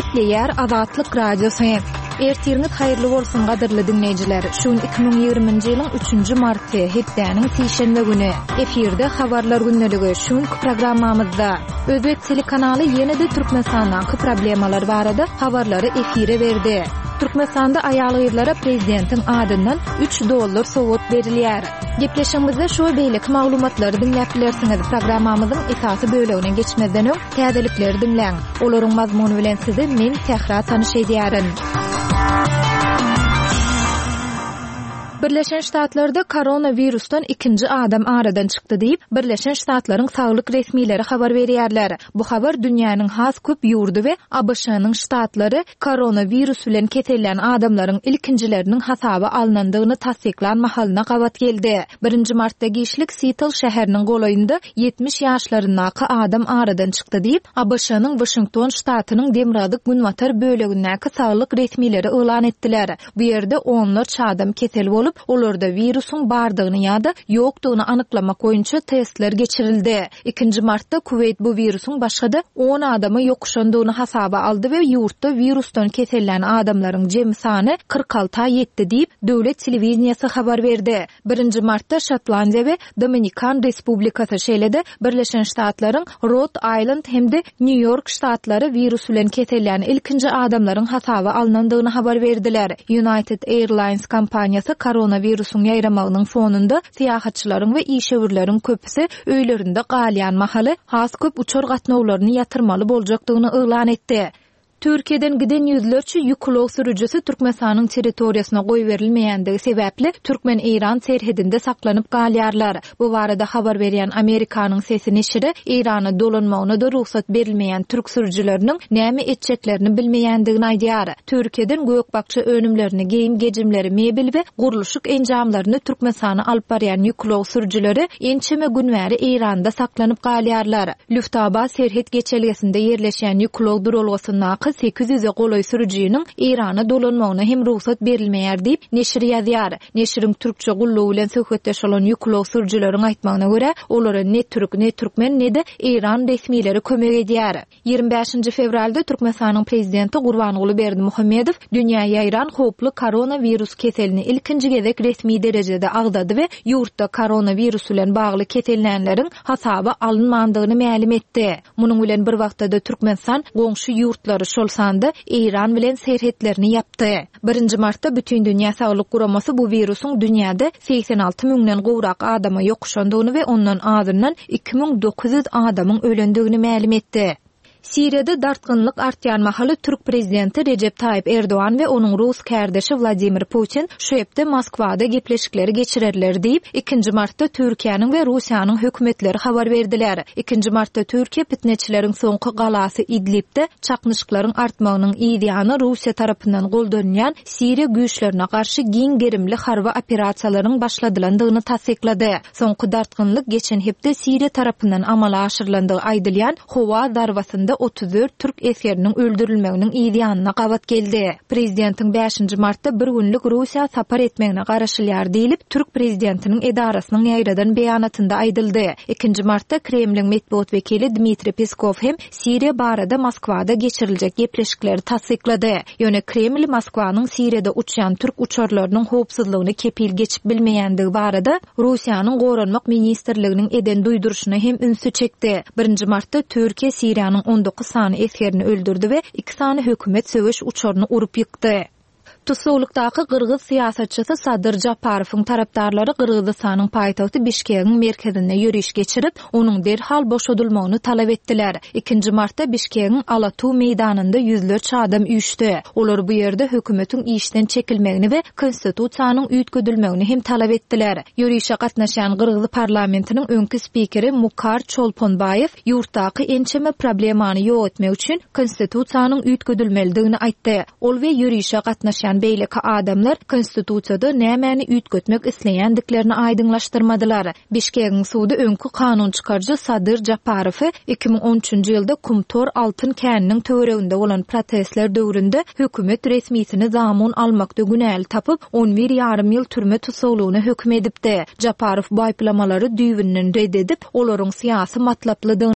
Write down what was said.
Gepleýär Azatlyk radiosu. Ertiriniz haýyrly bolsun gadyrly dinleýijiler. Şuň 2020-nji ýylyň 3-nji marty hepdäniň sişenbe güni efirde habarlar günneligi şuň programmamyzda Özbek telekanaly ýene-de Türkmenistandaky problemalar barada habarlary efire berdi. Türkmenistanda aýalylara prezidentiň adyndan $3 sowat berilýär. Gepleşigimizde şu beýlik maglumatlary dinläp bilersiňiz. Programmamyzyň esasy bölegine geçmeden öň täzelikleri dinläň. Olaryň mazmuny bilen sizi men Tehran tanyş edýärin. Birleşen Ştatlarda koronavirusdan ikinci adam aradan çıktı diýip Birleşen Ştatlaryň saglyk resmiýleri habar berýärler. Bu habar dünýäniň has köp ýurdu we ABŞ-nyň ştatlary koronavirus bilen keselen adamlaryň ilkinjileriniň hasaby alınandygyny tasdiklan mahalyna gabat geldi. 1 martda gişlik Seattle şäheriniň golaýynda 70 ýaşlaryndaky adam aradan çıktı diýip ABŞ-nyň Washington ştatynyň Demradyk Günwatar bölegindäki saglyk resmiýleri elan etdiler. Bu ýerde onlarça adam kesel bolup olarda virusun bardygyny ýa-da ýokdugyny anyklamak boýunça testler geçirildi. 2 martda Kuwait bu virusun başga-da 10 adamy ýokuşandygyny hasaba aldy we ýurtda virusdan keselen adamlaryň jemy sany 46 ýetdi diýip döwlet telewiziýasy habar berdi. 1 martda Şotlandiýa we Dominikan Respublikasy şeýle-de Birleşen Ştatlaryň Rhode Island hemde New York ştatlary virus bilen keselen ilkinji adamlaryň hasaby alınandygyny habar berdiler. United Airlines kompaniýasy koronavirusun ýaýramagynyň fonunda syýahatçylaryň we işewirleriň köpüsi öýlerinde galýan mahaly has köp uçar gatnawlaryny ýatyrmaly boljakdygyny elan etdi. Türkiýeden giden ýüzlerçe ýüklog sürüjisi Türkmenistanyň territoriýasyna goý berilmeýändigi sebäpli Türkmen-Iran serhedinde saklanyp galýarlar. Bu barada habar berýän Amerikanyň sesi neşiri Irana dolanmagyna da ruhsat berilmeýän türk sürüjileriniň näme etjeklerini bilmeýändigini aýdýar. Türkiýeden göýekbakça önümlerini, geyim gejimleri, mebel we gurulşyk enjamlaryny Türkmenistana alyp barýan ýüklog sürüjileri ençeme günbäri Iranda saklanyp galýarlar. Lufthansa serhed geçelgesinde ýerleşýän ýüklog durulgasyndaky 800'e goloy sürüjiniň Irana dolanmagyna hem ruhsat berilmeýär diýip neşir ýazýar. Neşiriň türkçe gullugy bilen söhbetdeş bolan ýüklog sürüjileriň aýtmagyna görä, olary ne türk, ne türkmen, ne de Iran resmiýleri kömek edýär. 25 fevralda Türkmenistanyň prezidenti Gurbanguly Berdimuhammedow dünýäýe ýaýran hoply koronavirus keselini ilkinji gezek resmi derejede agdady we ýurtda koronavirus bilen bagly keselenleriň hasaby alınmandygyny ma'lum etdi. Munyň bilen bir wagtda Türkmenistan goňşy ýurtlary şolsanda Iran bilen serhetlerini yaptı. 1 martda bütün dünýä saglyk guramasy bu virusun dünýäde 86 miňden gowrak adama ýokuşandygyny we ondan azyndan 2900 adamyň ölendigini ma'lum etdi. Siriýada dartgynlyk artýan mahaly Türk prezidenti Recep Tayyip Erdoğan we onuň Rus kärdeşi Vladimir Putin şu hepde Moskwada gepleşikleri geçirerler diýip 2 martda Türkiýanyň we Russiýanyň hökümetleri habar berdiler. 2 martda Türkiýe pitneçileriň soňky galasy Idlibde çaknyşyklaryň artmagynyň ýa-da Russiýa tarapyndan goldanýan Siriýa güýçlerine garşy giň gerimli harby operasiýalaryň başladylandygyny tasdiklady. Soňky dartgynlyk geçen hepde Siriýa tarapyndan amala aşyrylandygy aýdylýan howa darwasynda 34 Türk eskeriniň öldürilmeginiň ýa-da gabat geldi. Prezidentiň 5 martda bir günlük Russiýa sapar etmegine garaşylýar diýilip Türk prezidentiniň edarasynyň ýaýradan beýanatynda aýdyldy. 2 martda Kremliň medeniýet wekili Dmitri Peskov hem Siriýa barada Moskwada geçiriljek gepleşikleri tasdiklady. Ýöne Kreml Moskwanyň Siriýada uçýan Türk uçarlarynyň howpsuzlygyny kepil geçip bilmeýändigi barada Russiýanyň goranmak ministrliginiň eden duýduruşyna hem ünsü çekdi. 1 martda Türkiýe Siriýanyň 19 sany eskerini öldürdi we 2 sany hökümet söwüş uçaryny urup ýykdy. Tusulukdaky Kırgız siýasatçysy Sadyr Japarowyň tarapdarlary Kırgızstanyň paýtagty Bişkegiň merkezine ýürüş geçirip, onuň derhal boşadylmagyny talap etdiler. 2 martda Bişkegiň Alatu meýdanynda ýüzlerçe adam üýüşdi. Olar bu ýerde hökümetiň işden çekilmegini we konstitusiýanyň üýtgedilmegini hem talap etdiler. Ýürüşe gatnaşan Kırgız parlamentiniň öňkü spikeri Mukar Çolponbayew ýurtdaky ençeme problemany ýok etmek üçin konstitusiýanyň üýtgedilmelidigini aýtdy. Ol we ýürüşe gatnaşan beýleki adamlar konstitusiýada nämäni üýtgetmek isleýändiklerini aýdyňlaşdyrmadylar. Bişkegiň suwdy öňkü kanun çykarjy Sadyr Japarowy 2013-nji ýylda Kumtor altyn käniniň töwereginde bolan protestler döwründe hökümet resmiýetini zamun almakda günäl tapyp 11,5 ýyl türme tutsagylygyna hökm edipdi. Japarow bu aýplamalary düýbünden reddedip, olaryň syýasy matlaplydygyny